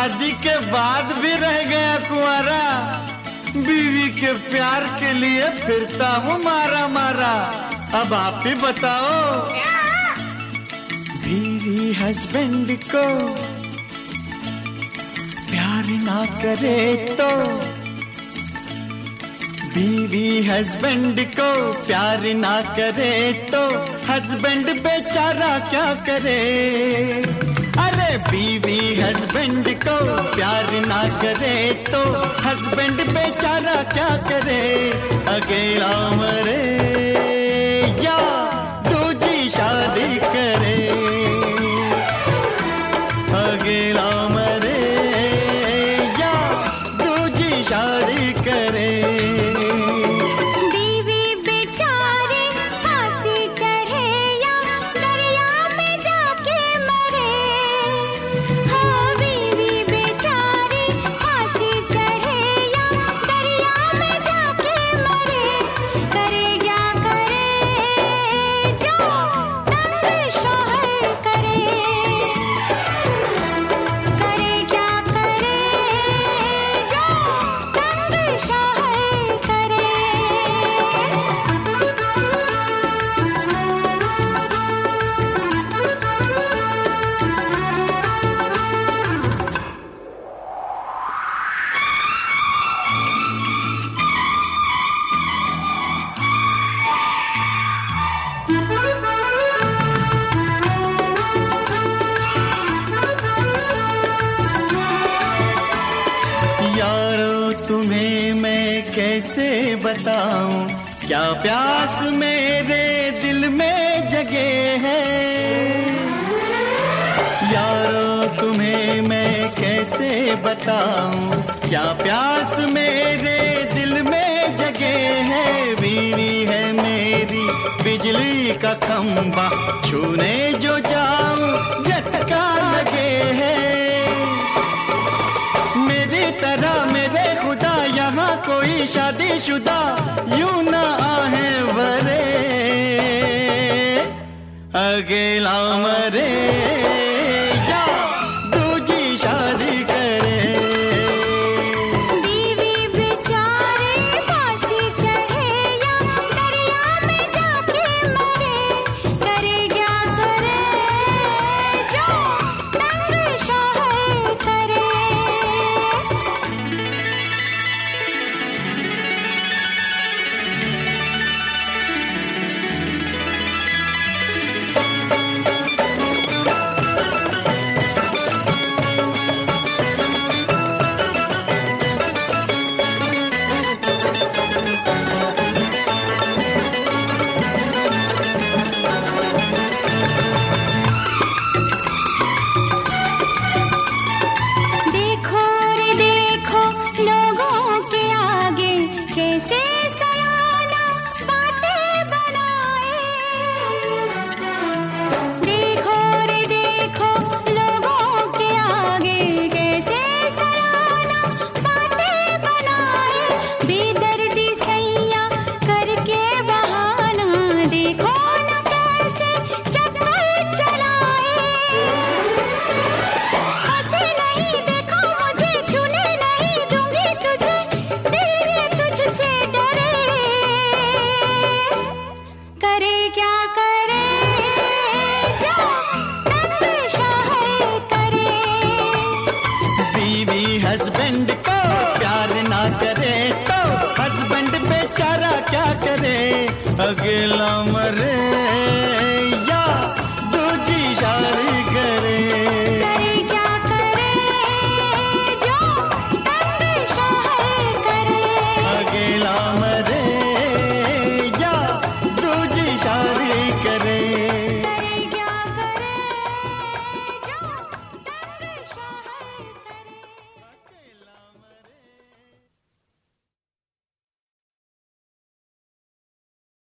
शादी के बाद भी रह गया कुंवारा, बीवी के प्यार के लिए फिरता हूँ मारा मारा। अब आप ही बताओ, बीवी हस्बैंड को प्यार ना करे तो, बीवी हस्बैंड को प्यार ना करे तो हस्बैंड बेचारा क्या करे। अरे बीवी हस्बैंड को प्यार ना करे तो हस्बैंड बेचारा क्या करे। अकेला मरे या दूजी शादी करे, अकेला मरे या दूजी शादी करे। तुम्हें मैं कैसे बताऊं, क्या प्यास मेरे दिल में जगे है। यारो तुम्हें मैं कैसे बताऊं, क्या प्यास मेरे दिल में जगे है। बीवी है मेरी बिजली का खंभा, छूने जो जाऊं झटका लगे है। मेरी तरह मेरे खुदा यहाँ कोई शादीशुदा यूं ना आहे भरे, अकेला मरे या दूजी शादी करे। बीवी बेचारे फांसी चढ़े या दरिया में जाके मरे, करे क्या करे जो तंग शौहर करे। हस्बैंड को प्यार ना करे तो हस्बैंड बेचारा क्या करे। अकेला मरे